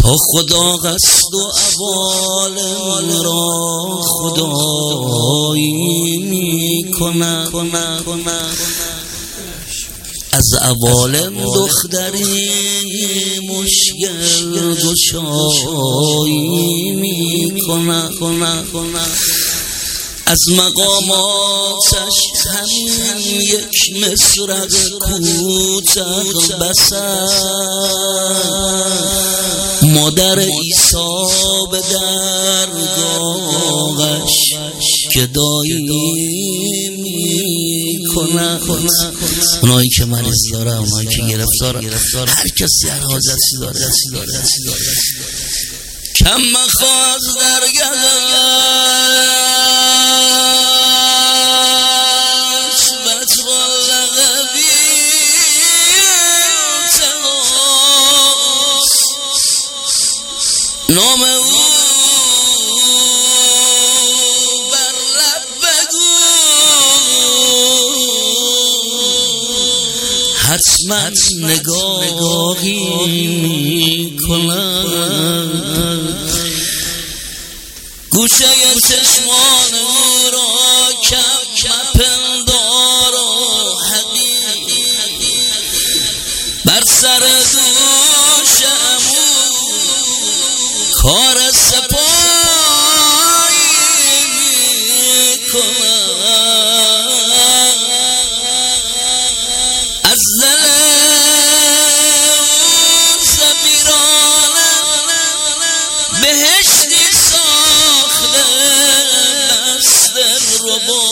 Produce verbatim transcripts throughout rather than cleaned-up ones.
تا خدا قصد و عوالم را خدایی می کند، از عوالم دختری مشکل گشایی می کند، از مقاماتش همین یک مصرع کوتاه بسد مادر عیسی به درگاهش گدایی می کند. اونایی که مریض داره، اونایی که گرفتار، هر کسی هر حاجتی داره، کم مخواه از درگاهش نام او بر لب بگو، حتما نگاهی کنم. گوشه چشمان او را کم مپندار و حقیق بر سر دوشم کار سپایی می کنم. از دل زمیرانم بهشتی ساخته از دلربا،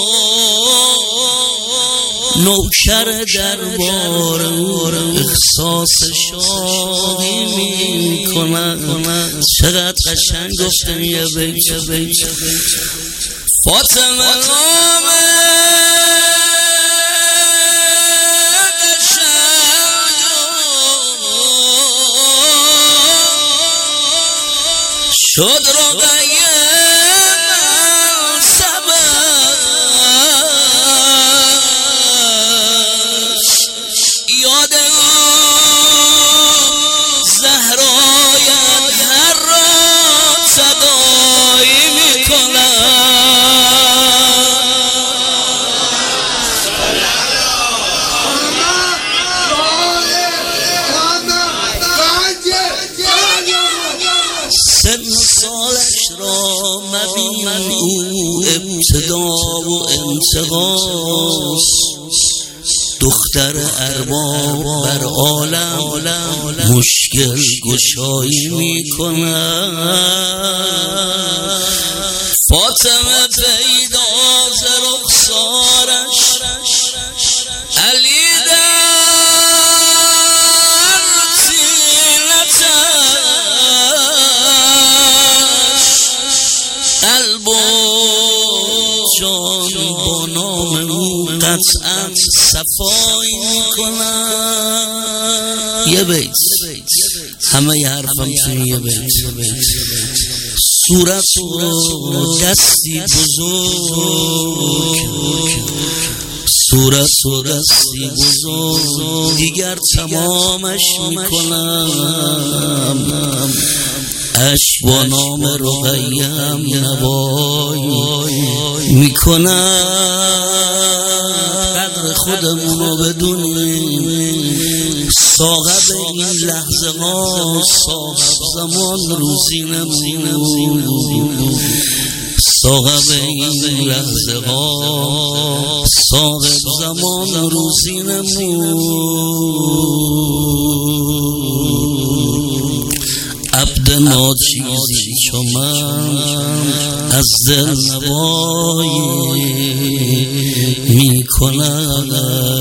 نوکر دربار احساس شاهی می کند. چقدر قشنگ گفتن یه بیت فاطمه نامه شد رقیه یاد زهرایت هر رات صدایی می سن سالش را مبین او ابتدا و انتقاست، دختر ارباب بر عالم مشکل گشایی می کند. فاطمه پیدا ز رخسارش علی در طینتش قلب و جان با نام او قطعا صفایی میکنن. یه بیت همه ی حرفم توی یه بیت. صورت و دستی بزرگ، صورت و دستی بزرگ دیگر تمامش میکنم. عشق با نام رقیم نوایی میکنم. قدر خودمونو بدونیم، صاحب این لحظه ها صاحب زمان روزی نمون. صاحب این لحظه ها صاحب زمان روزی نمون. عبد ناچیزی چو من از دل نوایی می کنم.